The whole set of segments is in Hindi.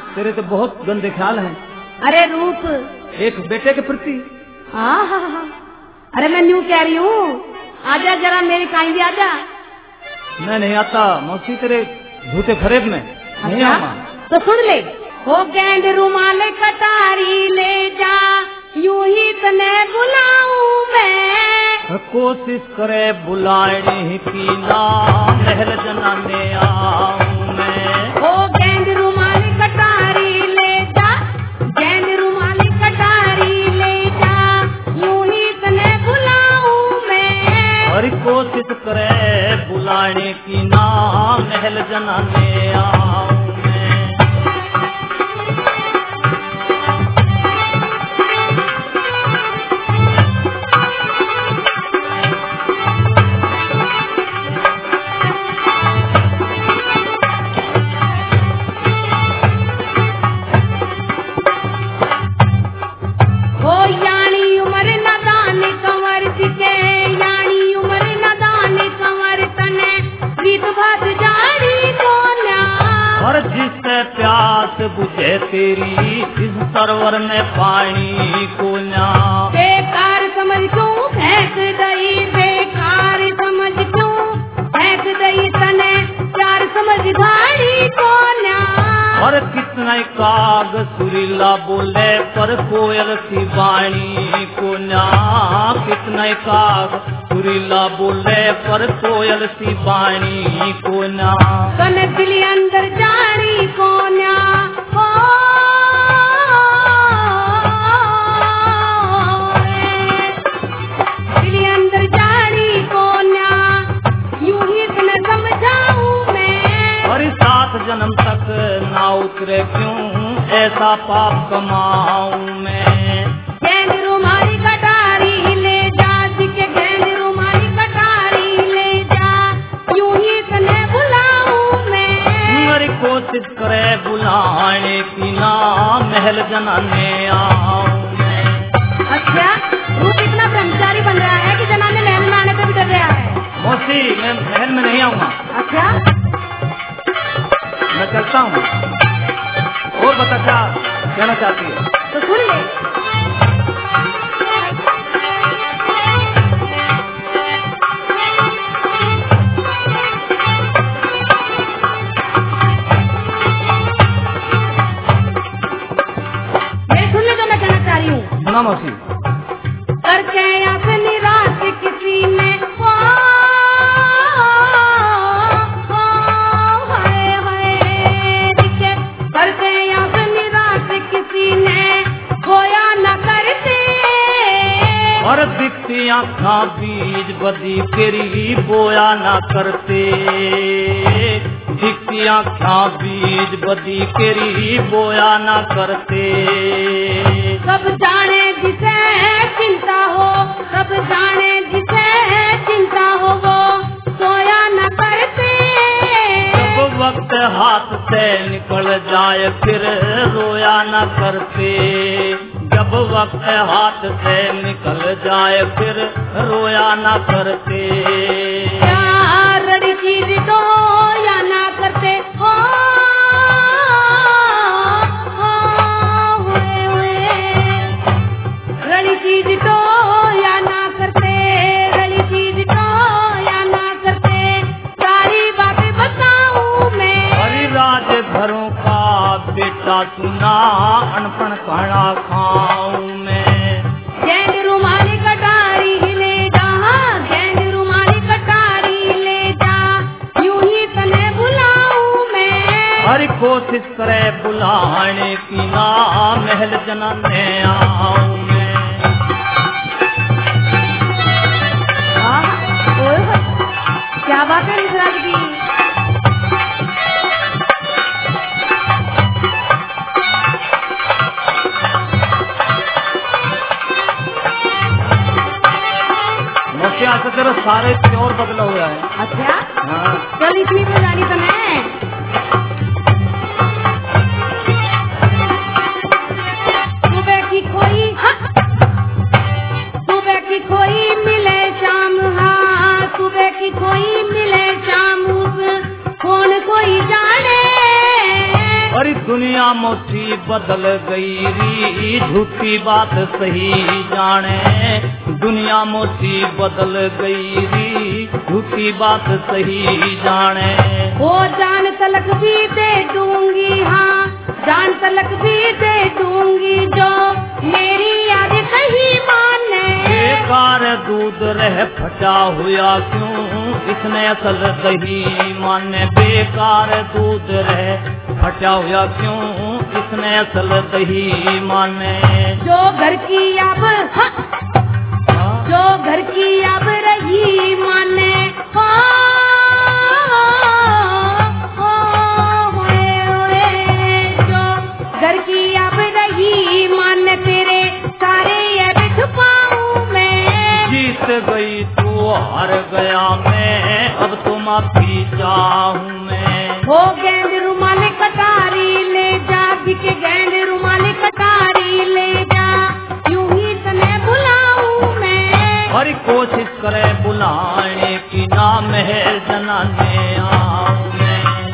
तेरे तो बहुत गंदे ख्याल हैं। अरे रूप, एक बेटे के प्रति। हाँ, अरे मैं न्यू कह रही हूँ, आजा जरा मेरी काई भी आजा। मैं नहीं आता मौसी, तेरे झूठे फरेब में नहीं आऊंगा। तो सुन ले, हो गेंद रुमाल कटारी ले जा, यूं ही तने बुलाऊं मैं। कोशिश करे बुलाने की ना, महल जनाने आऊं मैं। हो गेंद रुमाल कटारी ले जा, गेंद रुमाल कटारी ले जा, यूं ही तने बुलाऊं मैं। और कोशिश करे बुलाने की ना, महल जनाने आऊं मैं। प्यास बुझे तेरी इस सरोवर में पानी को ना। बेकार समझ क्यों फेंक दई, बेकार समझ क्यों फेंक दई तने, प्यार समझ गाड़ी को ना। और कितना काग सुरीला बोले पर कोयल सी वाणी को ना। कितना काग सुरीला बोले पर कोयल सी वाणी को ना। तने दिल अंदर जानी को ना। दिल अंदर जानी को ना, यूं ही तने समझाऊं मैं। और 7 जन्म तक ना उतरे क्यों ऐसा पाप कमाऊं मैं। गेंद रुमाली कटारी ले जा, दिखे गेंद रुमाली कटारी ले जा, यूं ही तने बुलाऊं मैं। मेरी कोशिश करे बुलाने की ना, महल जनाने आऊं मैं। अच्छा, तू कितना ब्रह्मचारी बन रहा है कि जनाने महल में आने पे भी डर रहा है। मौसी, मैं महल में नहीं आऊंगा। अच्छा, मैं चलता हूँ। और बता क्या कहना चाहती है? तो सुन ले। मैं सुन ले जो मैं कहना चाह रही हूँ। सुना मौसी। करके अपनी रात किसी ने और दिखती आँखां बीज बदी केरी बोया ना करते। दिखती आँखां बीज बदी केरी बोया ना करते। सब जाने जिसे चिंता हो, सब जाने जिसे चिंता हो, वो सोया न करते। जब वक्त हाथ से निकल जाए फिर रोया न करते। जब वक्त हाथ से निकल जाए फिर रोया न करते। प्यार रड़ी चीज तो या ना करते हो, रड़ी चीज तो या ना करते, रड़ी चीज तो या ना करते। सारी बातें बताऊं मैं। हरी राज घरों का बेटा सुना, अनपढ़ खाना खाऊं मैं। गेंद रुमाली कटारी ले जा, गेंद रुमाली कटारी ले जा, यूं ही तने बुलाऊं मैं। हर कोशिश करे बुलाने की ना, महल जनाने आऊं मैं। क्या बात है मिश्रा जी। तो तेरा सारे प्योर बदला हुआ है। अच्छा, हाँ। चल इतनी तो जानी तो मैं। सुबह की खोई, सुबह की खोई मिले शाम, हाँ सुबह की खोई मिले शाम, कौन कोई जाने। और दुनिया मोटी बदल गई री, झूठी बात सही जाने। दुनिया मोटी बदल गई री, झूठी बात सही जाने। वो जान तलक भी दे दूंगी, हाँ जान तलक भी दे दूंगी, जो मेरी याद सही माने। बेकार दूध रह फटा हुआ क्यों, इसने असल दही माने। बेकार दूध रह फटा हुआ क्यों, इसने असल दही माने। जो घर की अब जो घर की अब रही माने, जो घर की अब रही माने, तेरे सारे ये छुपाऊं मैं। जीत गई तू हार गया मैं, अब तो माफी चाहूं मैं। हो गेंद रुमाल कटारी ले जा, बिके गेंद रुमाल कटारी ले जा, यूं ही तने बुलाऊं मैं। हर कोशिश करे बुलाने की, ना महल जनाने आऊं मैं।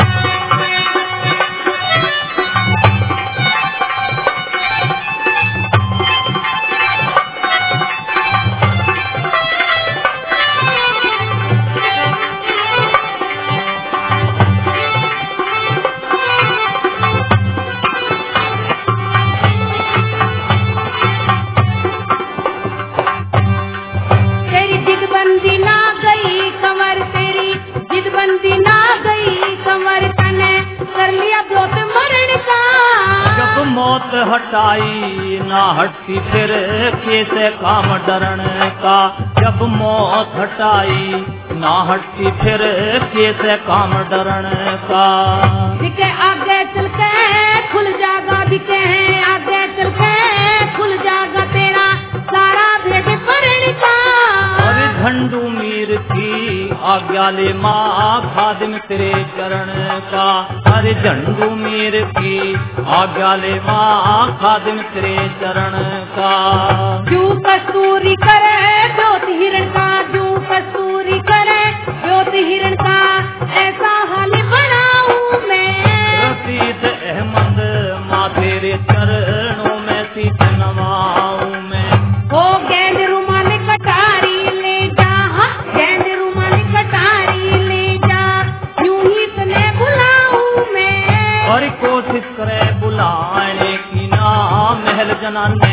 मौत हटाई ना हटती फिर कैसे काम डरण का। जब मौत हटाई ना हटती फिर कैसे काम डरण का। बिके आगे चल के खुल जागा, बिके हैं आगे चल के खुल जागा, तेरा सारा भेद परण का। अरे झंडू मीर की आज्ञा ले माँ, खादिम तेरे चरण का। अरे झंडू मीर की आज्ञा ले माँ, खादिम तेरे चरण का। जू कस्तूरी करे ज्योति हिरण का, जू कस्तूरी करे ज्योति हिरण का, ऐसा हाल बनाऊं मैं। रशीद अहमद माँ तेरे चरणों में शीश नवाऊं मैं। हो गेंद रुमाल कटारी ले जा, गेंद रुमाल कटारी ले जा, यूं ही तने बुलाऊं मैं। और कोशिश करे बुलाने की, ना महल जनाने